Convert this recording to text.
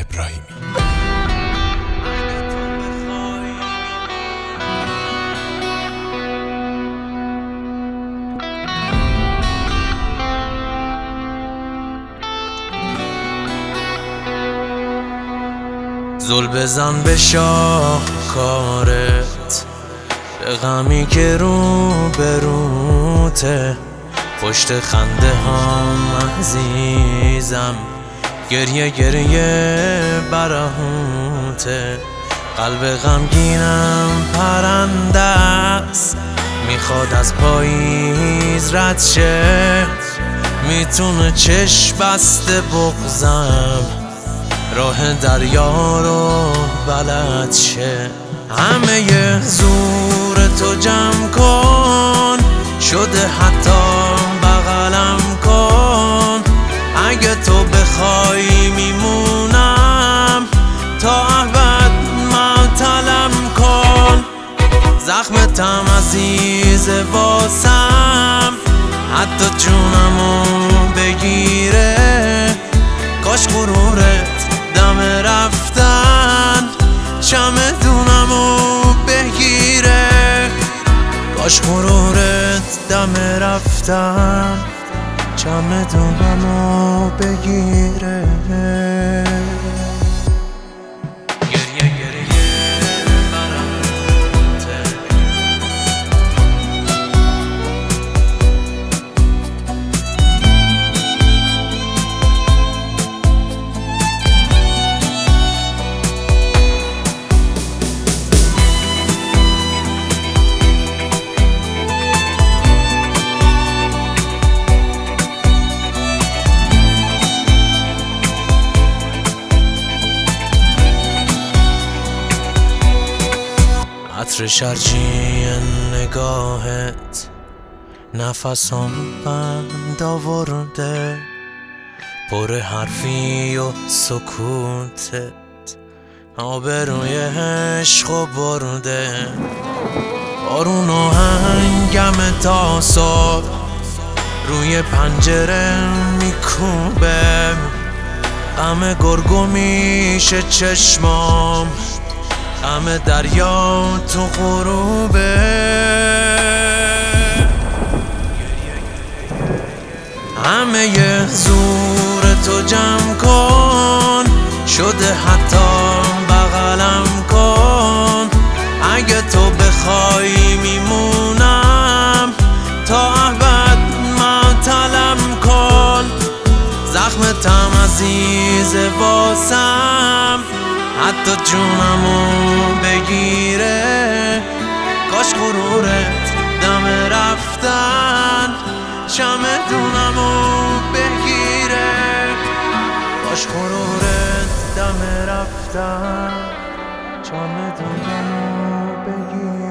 ابراهیمی. زل بزن به شاهکارت، به غمی که رو به روته، پشت خنده هم عزیزم گریه گریه برهوته. قلب غمگینم پرنده است، میخواد از پاییز رد شه، میتونه چشم بسته بغزم راه دریا رو بلد شه. همه زور تو جمع کن، شده حتی بغلم کن، اگه تو بخوای میمونم تا ابد معطلم کن. زخمتم عزیز واسم، حتی جونمو بگیره، کاش غرورت دم رفتن چمدونمو بگیره، کاش غرورت دم رفتن چمدونمو بگیره. عطر شرجی نگاهت نفسم بند آورده، پر حرفی و سکوتت آبروی عشق برده. بارون آهنگم تا صبح روی پنجره میکوبه، غم گرگو میشه چشمام، غم دریا تو غروبه. همه زور تو جمع کن، شده حتی بغلم کن، اگه تو بخوای میمونم تا ابد معطلم کن. زخمتم عزیز واسم، حتی جونمو بگیره، کاش غرورت دم رفتن چمدونمو بگیره، کاش غرورت دم رفتن چمدونمو بگیره.